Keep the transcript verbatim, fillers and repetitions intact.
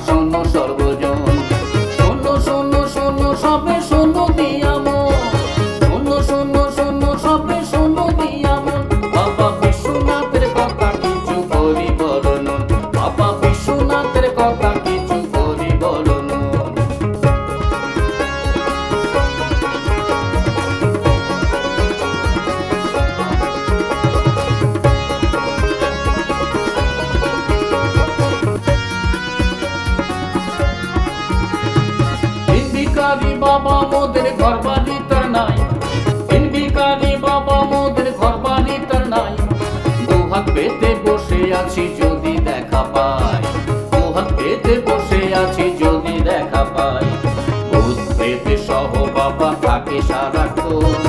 শোনো সর্বজন, শোনো শোনো শোনো সবে শোনো দিয়া মন, শোনো শোনো শোনো সবে শোনো দিয়া মন। বাবা বিশ্বনাথের কথা কিছু করি বর্ণন, বাবা বিশ্বনাথের কথা কিছু করি বর্ণন। ভিখারি বাবা মোদের ঘর বাড়ি তার নাই, ভিখারি বাবা মোদের ঘর বাড়ি তার নাই। দুহাত পেতে বসে আছি যদি দেখা পাই, দুহাত পেতে বসে আছি যদি দেখা পাই। ভূত পেতে সহ বাবা থাকে সারাক্ষণ,